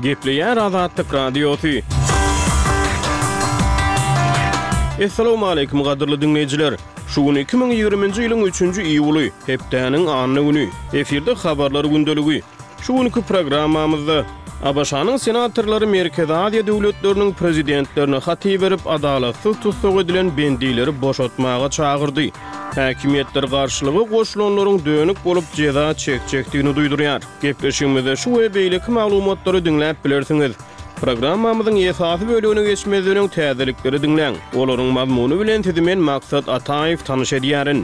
Gepleýär Azatlyk Radiosu. Assalamu alaykum gadyrly dinleýijiler. Şugun 2020-nji ýylyň 3-nji iýuly, hepdäniň anyny güni. Eferde habarlar gündeligi. Şugunky programmamyzda Abaşanyň senatorlary Merkezi Aziýa döwletleriniň prezidentlerine hat berip adalatsyz tutsak edilen bendileri boşatmaga çagyrdy. Häkimetler garşylygy goşulanlaryň dönük bolup jeza çekjekdigini duýdurýar. Gepleşigimizde şu we beýleki maglumatlary dinläp bilersiňiz. Programmamyzyň esasy bölügine geçmezden täzelikleri dinleň. Olaryň mazmuny bilen tizimen Maksat Ataýew tanyş edýärin.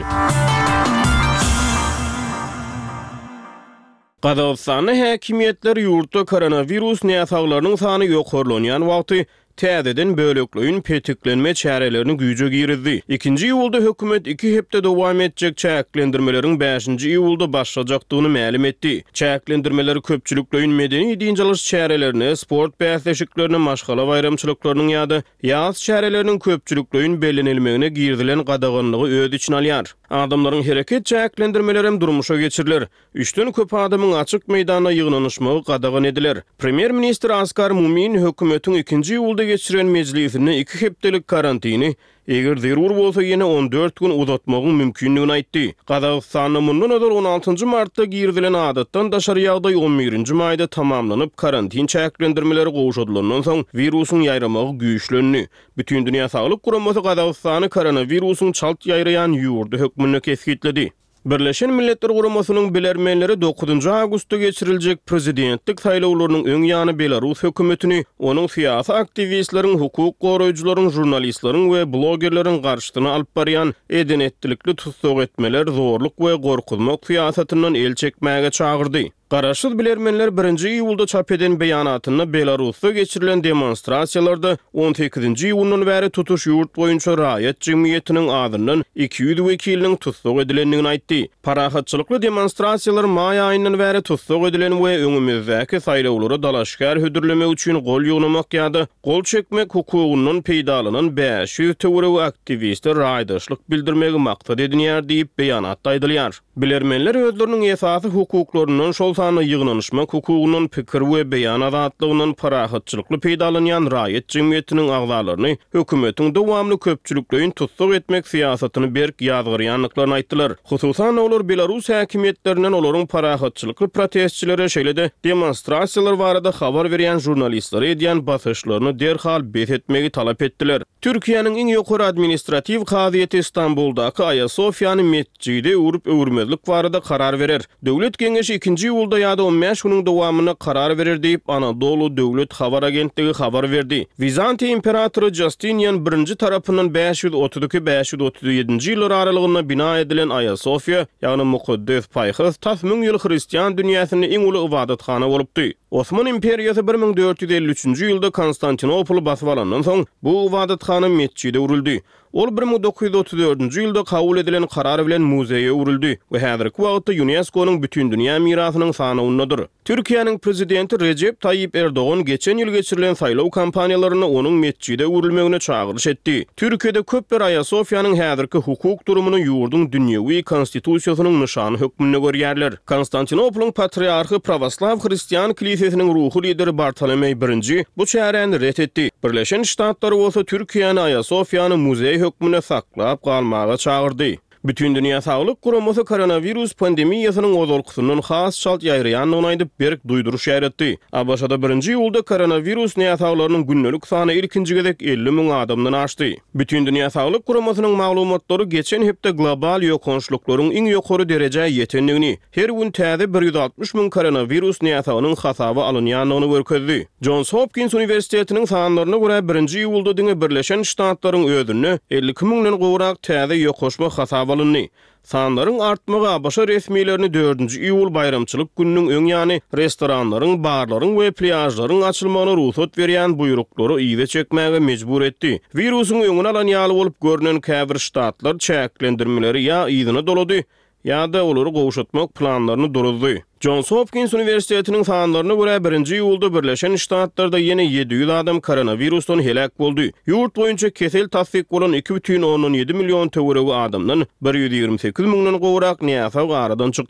Qazaqstanyň häkimetleri ýurtda koronavirus näsaglarynyň sany ýokarlanýan wagty täzeden bölekliğin petiklenme çärelerini güýje girdi. 2-nji ýylda hökümet 2 hepde dowam etjek çäklendirmeleriň 5-nji ýylda başlajakdygyny ma'lum etdi. Çäklendirmeler köpçülikliğin medeni diňjaliş çärelerine, sport bäsleşiklerine, maşgala bayramçylyklarynyň ýa-da ýaz çäreleriniň köpçülikliğin bellenilmegine girdilen gadaganlygy öz içine alýar. Adamlaryň hereket çäklendirmeleri hem durmuşa geçirilir. 3den köp adamyň açyk meýdana ýygnanyşmagy gadagan ediler. Premier minister Askar Mumin hökümetiň 2-nji ýylda geçiren mejlisine 2 hepdelik karantini eger zerur bolsa ýene 14 gün uzatmagyň mümkinligini aýtdy. Qazaqstanyň mundan öder 16-njy martda girdilen adatdan daşary ýagdaý 11-nji maýda tamamlanyp karantin çäklendirmeleri gowşadylandan soň virusyň ýaýramagy güýçlendi. Bütün dünýä saglyk guramasy Qazaqstany koronavirusyň çalt ýaýrayan ýurdu hökmüne kesgitledi. Birleşen Milletler Guramasynyň bilermenleri 9-njy awgustda geçiriljek prezidentlik saýlawlarynyň öň ýany Belarus hökümetini, onuň syýasy aktivistleriň, hukuk goraýjylaryň, jurnalistleriň we blogerleriň garşysyna alyp barýan edenetlikli tutsak etmeler, zorluk we gorkuzmak syýasatynyň el çekmäge çagyrdy. Garaşsyz bilermenler 1-nji ýylda çap eden beýanatyny Belarusda geçirilen demonstrasiýalarda 18-nji ýylyň bäri tutuş ýurt boýunça raýat jemgyýetiniň adyndan 200 wekiliniň tutsak edilendigini aýtdy. Parahatçylykly demonstrasiýalar maý aýyndan bäri tutsak edilen we öňümizdäki saýlawlara dalaşgar hödürlemek üçin gol ýognamak ýa-da gol çekmek hukugynyň peýdalanan 500 töwereg aktivistler raýdaşlyk bildirmegi maksat edinýär diýip beýanatda aýdylýar. Bilermenler özleriniň esasy hukuklarynyň şol sany ýygnanyşmak hukugynyň pikir we beýan azatlygynyň parahatçylykly peýdalanýan raýat jemgyýetiniň agzalaryny hökümetiň dowamly köpçülikliğin tutsak etmek syýasatyny berk ýazgyrýanlyklaryny aýtdylar. Hususan olar Belarus häkimetlerinden olaryň parahatçylykly protestçilere şeýle-de demonstrasiýalar barada habar berýän jurnalistler edýän basyşlaryny derhal bethetmegi talap etdiler. Türkiýanyň iň ýokary administrativ gaziýeti Istanbuldaky Aýa Sofiýany mesjidi urup öwürmezlik barada karar berer. Döwlet Geňeşi 2-nji ýylda ýa-da 15 güniň dowamyna karar berer diýip Anadolu Döwlet Habar agentligi habar berdi. Bizantiýa imperatory Justinian 1-nji tarapyndan 532-537-nji ýyllar aralygynda bina edilen Aýa Sofiýa, ýagny mukaddes paýhys tasmyň ýyl hristiýan dünýäsinde iň uly ibadatxana bolupdy. Osman imperiýasy 1453-nji ýylda Konstantinopol basyp alandan soň bu ibadatxana mesjide urildi. Ol 1934-nji ýylda kabul edilen karar bilen muzeýe urildi we häzirki wagtda UNESCO-nyň bütün dünýä mirasynyň sanawyndadyr. Türkiýanyň prezidenti Recep Tayyip Erdoğan geçen ýyl geçirilen saýlaw kampaniýalaryny onuň mesjide urilmegine çagyryş etdi. Türkiýede köpler Aýa Sofiýanyň häzirki hukuk durumunu ýurduň dünýäwi konstitusiýasynyň nyşany hökmünde görýärler. Konstantinopoluň patriarhy Prawaslaw Hristiýan kilisesiniň ruhy lideri Bartolomej I bu çäreni ret etdi. Birleşen Ştatlar bolsa Türkiýany Aýa Sofiýany muzeý hökmüne saklap galmaga çagyrdy. Bütün dünýä saglyk guramasy koronavirus pandemiýasynyň ozalkysynyň has şalt ýaýraýanlygyny aýdyp berk duýduruş ýaratdy. Abaşada 1-nji ýylda koronavirus näsaglarynyň günnelik sany ilkinji gezek 50 000 adamdan aşdy. Bütün dünýä saglyk guramasynyň maglumatlary geçen hepde global ýokançlyklaryň iň ýokary derejä ýetenligini, her gün täze 160 000 koronavirus näsagynyň hasaby alynýanlygyny görkezdi. Johns Hopkins Universitetiniň sanlaryna görä 1-nji ýylda diňe Birleşen Ştatlaryň özüne 52 000-den gowrak täze ýokaşma hasaby alınny. Sanlaryň artmagy Abaşa resmiýetlerini 4-nji iýul bayramçylyk gününiň öň ýany restoranlaryň, barlaryň we pляжlaryň açylmagyna ruhsat berýän buýruklary ýygy çekmäge mejbur etdi. Virusyň öňüne alan ýaly bolup görünen käbir ştatlar çäklendirmeleri ýa ýygyny dolady, ýa-da olary gowşatmak planlaryny duruzdy. Johns Hopkins Universitetiniň sanlaryna görä 1-nji ýylda Birleşen Ştatlarda ýene 700 adam koronavirusdan helak boldy. Ýurt boýunça kesel tasdik bolan 2,7 million töweregi adamdan 128 000-den gowrak näsag aradan çykdy.